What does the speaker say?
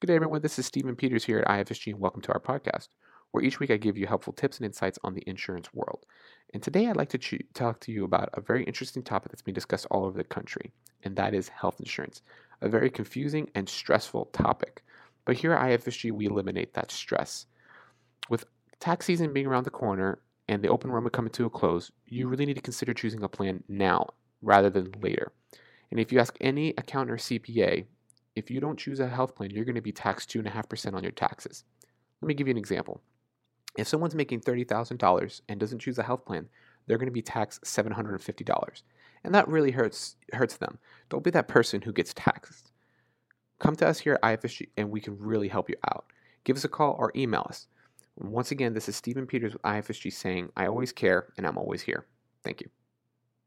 Good day, everyone. This is Stephen Peters here at IFSG, and welcome to our podcast, where each week I give you helpful tips and insights on the insurance world. And today I'd like to talk to you about a very interesting topic that's being discussed all over the country, and that is health insurance, a very confusing and stressful topic. But here at IFSG, we eliminate that stress. With tax season being around the corner and the open enrollment coming to a close, you really need to consider choosing a plan now rather than later. And if you ask any accountant or CPA, if you don't choose a health plan, you're going to be taxed 2.5% on your taxes. Let me give you an example. If someone's making $30,000 and doesn't choose a health plan, they're going to be taxed $750. And that really hurts them. Don't be that person who gets taxed. Come to us here at IFSG and we can really help you out. Give us a call or email us. Once again, this is Stephen Peters with IFSG saying, I always care and I'm always here. Thank you.